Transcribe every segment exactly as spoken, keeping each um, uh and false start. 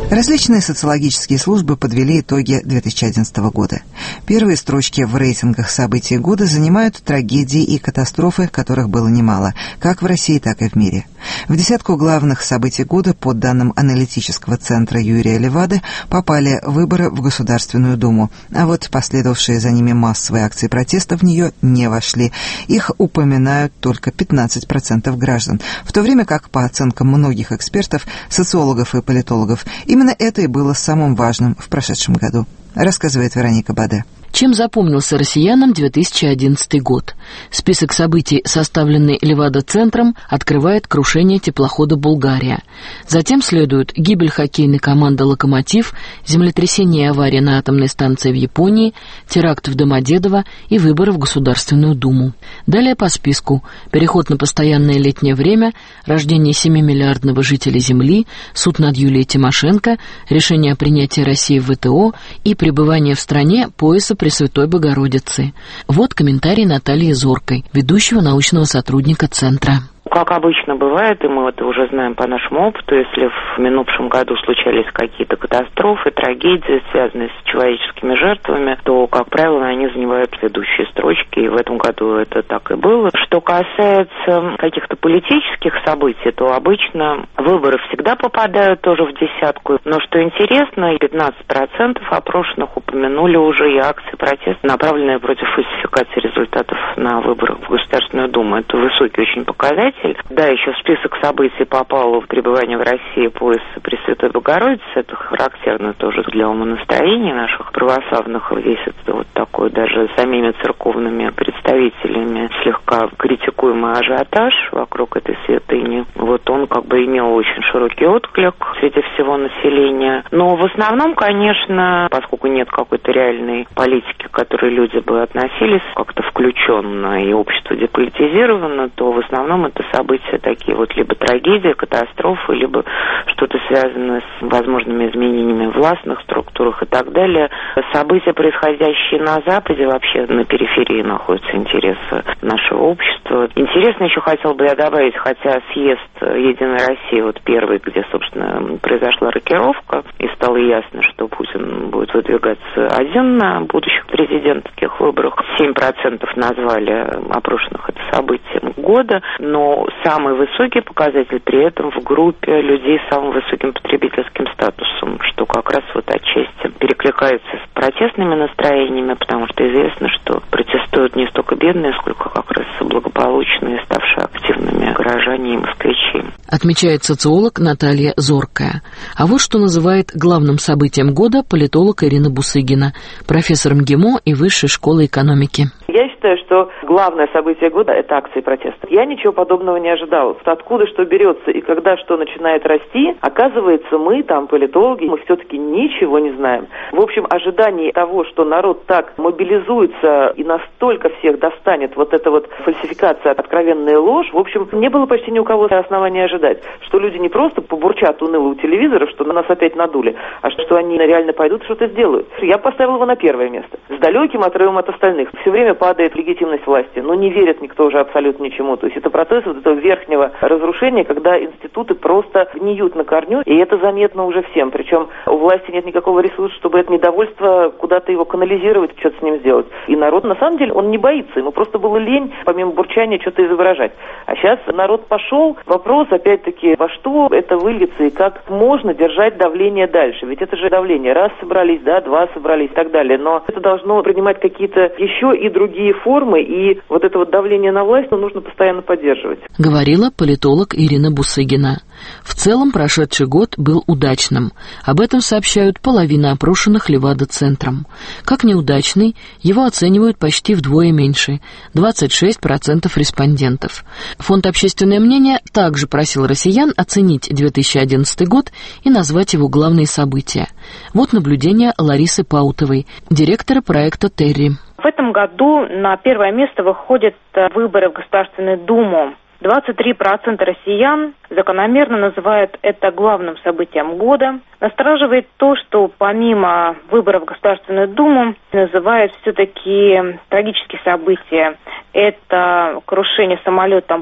Различные социологические службы подвели итоги две тысячи одиннадцатого года. Первые строчки в рейтингах событий года занимают трагедии и катастрофы, которых было немало, как в России, так и в мире. В десятку главных событий года, по данным аналитического центра Юрия Левады, попали выборы в Государственную Думу, а вот последовавшие за ними массовые акции протеста в нее не вошли. Их упоминают только пятнадцать процентов граждан, в то время как, по оценкам многих экспертов, социологов и политологов, именно это и было самым важным в прошедшем году, рассказывает Вероника Баде. Чем запомнился россиянам две тысячи одиннадцатый год? Список событий, составленный Левада-центром, открывает крушение теплохода «Булгария». Затем следуют гибель хоккейной команды «Локомотив», землетрясение и авария на атомной станции в Японии, теракт в Домодедово и выборы в Государственную Думу. Далее по списку: переход на постоянное летнее время, рождение семимиллиардного жителя Земли, суд над Юлией Тимошенко, решение о принятии России в вэ тэ о и пребывание в стране пояса Пресвятой Богородицы. Вот комментарий Натальи Зоркой, ведущего научного сотрудника Центра. Как обычно бывает, и мы это уже знаем по нашему опыту, если в минувшем году случались какие-то катастрофы, трагедии, связанные с человеческими жертвами, то, как правило, они занимают ведущие строчки, и в этом году это так и было. Что касается каких-то политических событий, то обычно выборы всегда попадают тоже в десятку. Но что интересно, пятнадцать процентов опрошенных упомянули уже и акции протеста, направленные против фальсификации результатов на выборах в Государственную Думу. Это высокий очень показатель. Да, еще в список событий попало в пребывание в России пояс Пресвятой Богородицы. Это характерно тоже для умонастроения наших православных. Весь это вот такой даже самими церковными представителями слегка критикуемый ажиотаж вокруг этой святыни. Вот он как бы имел очень широкий отклик среди всего населения. Но в основном, конечно, поскольку нет какой-то реальной политики, к которой люди бы относились как-то включенно и общество деполитизировано, то в основном это события такие вот либо трагедии, катастрофы, либо что-то связанное с возможными изменениями в властных структурах и так далее. События, происходящие на Западе, вообще на периферии находятся интересы нашего общества. Интересно еще хотел бы я добавить, хотя съезд «Единой России», вот первый, где, собственно, произошла рокировка, и стало ясно, что Путин будет выдвигаться один на будущих президентских выборах. семь процентов назвали опрошенных это событием года, но самый высокий показатель при этом в группе людей с самым высоким потребительским статусом, что как раз вот отчасти перекликается с протестными настроениями, потому что известно, что протестуют не столько бедные, сколько как раз благополучные, ставшие активными горожане и москвичи. Отмечает социолог Наталья Зоркая. А вот что называет главным событием года политолог Ирина Бусыгина, профессор МГИМО и Высшей школы экономики. Я считаю, что главное событие года – это акции протеста. Я ничего подобного не ожидала. Откуда что берется и когда что начинает расти, оказывается, мы, там, политологи, мы все-таки ничего не знаем. В общем, ожидание того, что народ так мобилизуется и настолько всех достанет вот эта вот фальсификация, откровенная ложь, в общем, не было почти ни у кого основания ожидать, что люди не просто побурчат уныло у телевизора, что нас опять надули, а что они реально пойдут и что-то сделают. Я поставила его на первое место. С далеким отрывом от остальных. Все время падает легитимность власти, но не верит никто уже абсолютно ничему. То есть это процесс вот этого верхнего разрушения, когда институты просто гниют на корню, и это заметно уже всем. Причем у власти нет никакого ресурса, чтобы это недовольство куда-то его канализировать, что-то с ним сделать. И народ, на самом деле, он не боится. Ему просто было лень, помимо бурчания, что-то изображать. А сейчас народ пошел. Вопрос, опять-таки, во что это выльется и как можно держать давление дальше. Ведь это же давление. Раз собрались, да, два собрались и так далее. Но это должно принимать какие-то еще и другие формы, и вот это вот давление на власть, ну, нужно постоянно поддерживать. Говорила политолог Ирина Бусыгина. В целом прошедший год был удачным. Об этом сообщают половина опрошенных Левада-центром. Как неудачный, его оценивают почти вдвое меньше – двадцать шесть процентов респондентов. Фонд «Общественное мнение» также просил россиян оценить две тысячи одиннадцатый год и назвать его главные события. Вот наблюдение Ларисы Паутовой, директора проекта «Терри». В этом году на первое место выходят выборы в Государственную Думу. двадцать три процента россиян закономерно называют это главным событием года. Настораживает то, что помимо выборов в Государственную Думу называют все-таки трагические события. Это крушение самолетом под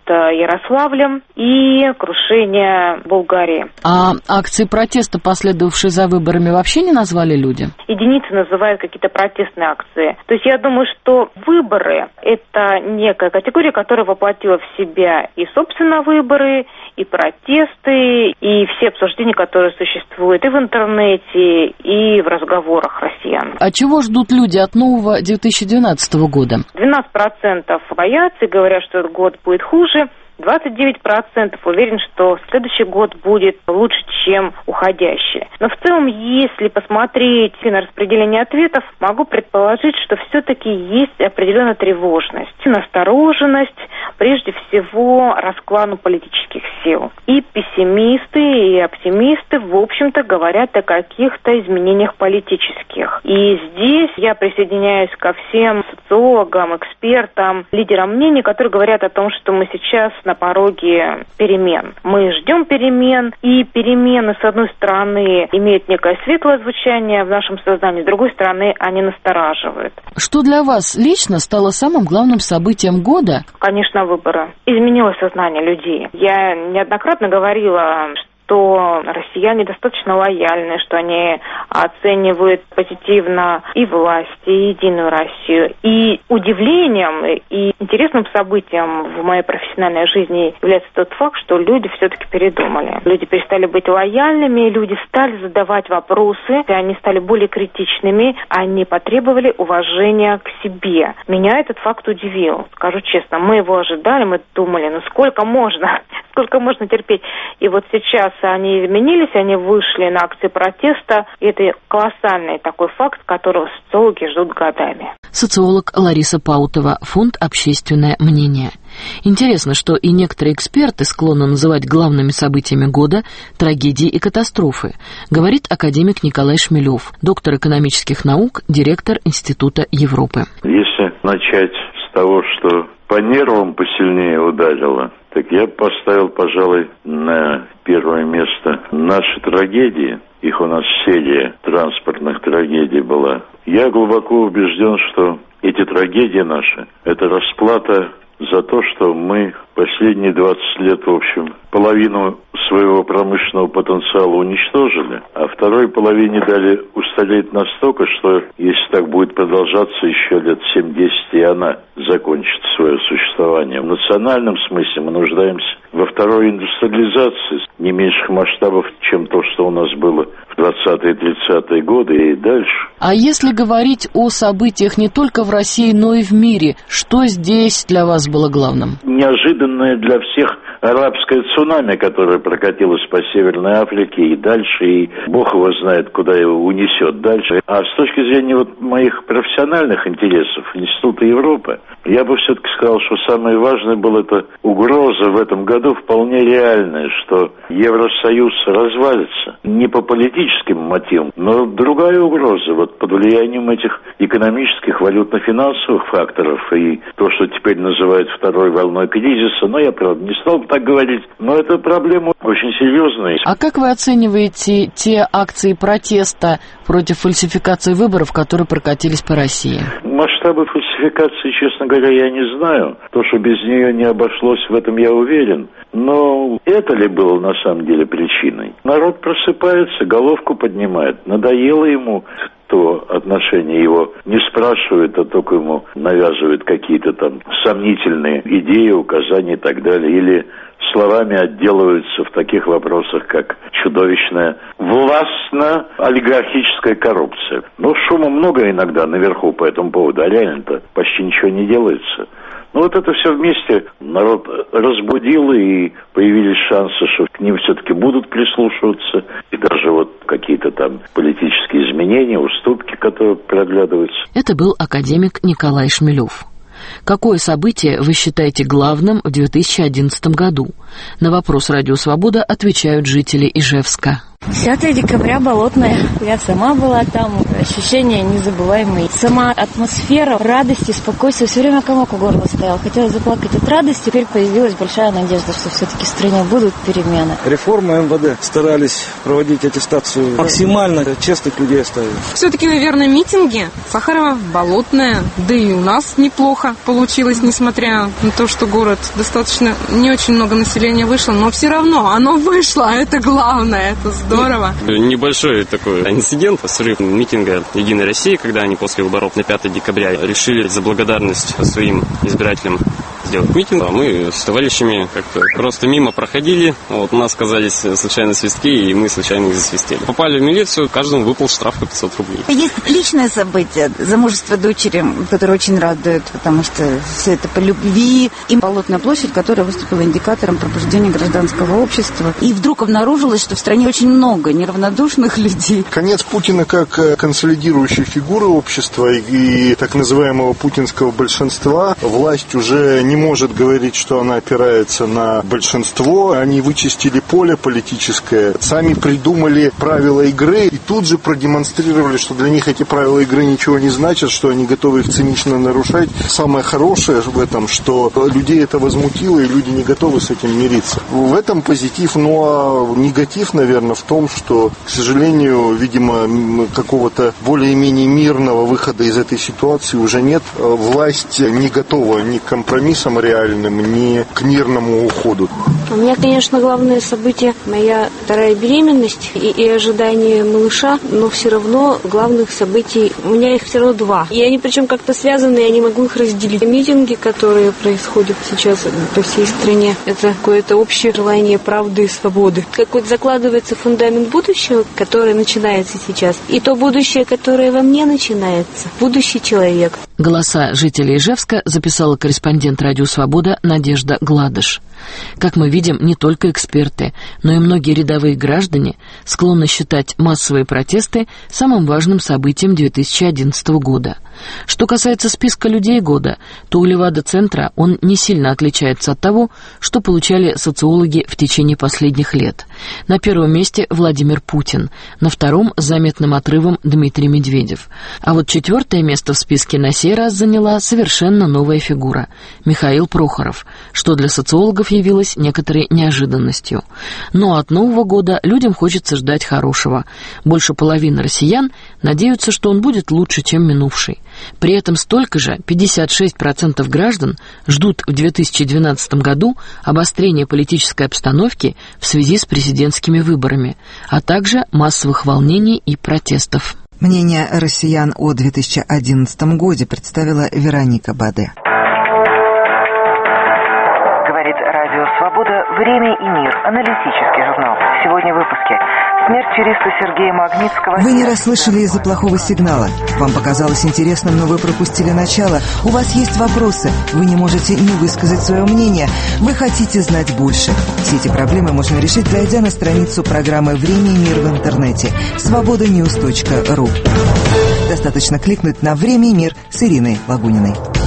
Ярославлем и крушение Болгарии. А акции протеста, последовавшие за выборами, вообще не назвали люди? Единицы называют какие-то протестные акции. То есть я думаю, что выборы – это некая категория, которая воплотила в себя и, собственно, выборы, и протесты, и все обсуждения, которые существуют и в интернете, и в разговорах россиян. А чего ждут люди от нового две тысячи двенадцатого года? двенадцать процентов боятся и говорят, что этот год будет хуже. двадцать девять процентов уверен, что следующий год будет лучше, чем уходящий. Но в целом, если посмотреть на распределение ответов, могу предположить, что все-таки есть определенная тревожность, настороженность, прежде всего, раскладу политических сил. И пессимисты, и оптимисты, в общем-то, говорят о каких-то изменениях политических. И здесь я присоединяюсь ко всем социологам, экспертам, лидерам мнений, которые говорят о том, что мы сейчас на пороге перемен. Мы ждем перемен, и перемены, с одной стороны, имеют некое светлое звучание в нашем сознании, с другой стороны, они настораживают. Что для вас лично стало самым главным событием года? Конечно, выборы. Изменилось сознание людей. Я неоднократно говорила, что что россияне достаточно лояльны, что они оценивают позитивно и власть, и Единую Россию. И удивлением, и интересным событием в моей профессиональной жизни является тот факт, что люди все-таки передумали. Люди перестали быть лояльными, люди стали задавать вопросы, и они стали более критичными, они потребовали уважения к себе. Меня этот факт удивил, скажу честно. Мы его ожидали, мы думали, ну сколько можно, сколько можно терпеть. И вот сейчас они изменились, они вышли на акции протеста. И это колоссальный такой факт, которого социологи ждут годами. Социолог Лариса Паутова, фонд «Общественное мнение». Интересно, что и некоторые эксперты склонны называть главными событиями года трагедии и катастрофы, говорит академик Николай Шмелев, доктор экономических наук, директор Института Европы. Если начать с того, что по нервам посильнее ударило, так я поставил, пожалуй, на первое место наши трагедии. Их у нас серия транспортных трагедий была. Я глубоко убежден, что эти трагедии наши – это расплата за то, что мы последние двадцать лет, в общем, половину своего промышленного потенциала уничтожили, а второй половине дали устареть настолько, что если так будет продолжаться еще лет семь-десять, и она закончит свое существование. В национальном смысле мы нуждаемся во второй индустриализации не меньших масштабов, чем то, что у нас было в двадцатые-тридцатые годы и дальше. А если говорить о событиях не только в России, но и в мире, что здесь для вас было главным? Неожиданное для всех арабское цунами, которое прокатилось по Северной Африке и дальше, и бог его знает, куда его унесет дальше. А с точки зрения вот моих профессиональных интересов Института Европы, я бы все-таки сказал, что самое важное было это угроза в этом году вполне реальная, что Евросоюз развалится. Не по политическим мотивам, но другая угроза, вот под влиянием этих экономических, валютно-финансовых факторов и то, что теперь называют второй волной кризиса. Но я, правда, не стал бы так говорить, но эта проблема очень серьезная. А как вы оцениваете те акции протеста против фальсификации выборов, которые прокатились по России? Масштабы фальсификации, честно говоря, я не знаю. То, что без нее не обошлось, в этом я уверен. Но это ли было на самом деле причиной? Народ просыпается, головку поднимает. Надоело ему то отношение его не спрашивают, а только ему навязывают какие-то там сомнительные идеи, указания и так далее. Или словами отделываются в таких вопросах, как чудовищная властно-олигархическая коррупция. Ну, шума много иногда наверху по этому поводу, а реально-то почти ничего не делается. Ну, вот это все вместе народ разбудил, и появились шансы, что к ним все-таки будут прислушиваться. И даже вот какие-то там политические изменения, уступки, которые проглядываются. Это был академик Николай Шмелев. Какое событие вы считаете главным в две тысячи одиннадцатом году? На вопрос «Радио Свобода» отвечают жители Ижевска. десятое декабря Болотная. Я сама была там. Ощущения незабываемые. Сама атмосфера радости, спокойствия. Все время комок у горла стоял. Хотелось заплакать от радости. Теперь появилась большая надежда, что все-таки в стране будут перемены. Реформа эм вэ дэ. Старались проводить аттестацию максимально честных людей оставить. Все-таки, наверное, митинги. Сахарова, Болотная. Да и у нас неплохо получилось, несмотря на то, что город достаточно не очень много населения вышло. Но все равно оно вышло. Это главное. Это здорово. Небольшой такой инцидент, срыв митинга «Единой России», когда они после выборов на пятое декабря решили за благодарность своим избирателям сделать митинг. А мы с товарищами как-то просто мимо проходили. Вот у нас оказались случайно свистки, и мы случайно их засвистели. Попали в милицию, каждому выпал штраф по пятьсот рублей. Есть личное событие, замужество дочери, которое очень радует, потому что все это по любви. И Болотная площадь, которая выступила индикатором пробуждения гражданского общества. И вдруг обнаружилось, что в стране очень много неравнодушных людей. Конец Путина как консолидирующей фигуры общества и так называемого путинского большинства. Власть уже не может говорить, что она опирается на большинство. Они вычистили поле политическое, сами придумали правила игры и тут же продемонстрировали, что для них эти правила игры ничего не значат, что они готовы их цинично нарушать. Самое хорошее в этом, что людей это возмутило, и люди не готовы с этим мириться. В этом позитив, ну а негатив, наверное, в том, что, к сожалению, видимо, какого-то более-менее мирного выхода из этой ситуации уже нет. Власть не готова ни к компромиссам реальным, ни к мирному уходу. У меня, конечно, главное событие моя вторая беременность и, и ожидание малыша, но все равно главных событий, у меня их все равно два. И они причем как-то связаны, я не могу их разделить. Митинги, которые происходят сейчас по всей стране, это какое-то общее желание правды и свободы. Какой-то закладывается фундамент будущего, который начинается сейчас, и то будущее, которое во мне начинается. Будущий человек. Голоса жителей Ижевска записала корреспондент «Радио Свобода» Надежда Гладыш. Как мы видим, не только эксперты, но и многие рядовые граждане склонны считать массовые протесты самым важным событием две тысячи одиннадцатого года. Что касается списка людей года, то у Левада-центра он не сильно отличается от того, что получали социологи в течение последних лет. На первом месте Владимир Путин, на втором с заметным отрывом Дмитрий Медведев. А вот четвертое место в списке на сей раз заняла совершенно новая фигура – Михаил Прохоров, что для социологов явилось некоторой неожиданностью. Но от Нового года людям хочется ждать хорошего. Больше половины россиян надеются, что он будет лучше, чем минувший. При этом столько же, пятьдесят шесть процентов граждан, ждут в две тысячи двенадцатом году обострения политической обстановки в связи с президентскими выборами, а также массовых волнений и протестов. Мнение россиян о две тысячи одиннадцатом годе представила Вероника Баде. Говорит Радио Свобода. Время и мир. Аналитический журнал. Сегодня в выпуске. Смерть юриста Сергея Магнитского. Вы не расслышали из-за плохого сигнала. Вам показалось интересным, но вы пропустили начало. У вас есть вопросы. Вы не можете не высказать свое мнение. Вы хотите знать больше. Все эти проблемы можно решить, зайдя на страницу программы «Время и мир» в интернете свобода ньюс точка ру. Достаточно кликнуть на «Время и мир» с Ириной Лагуниной.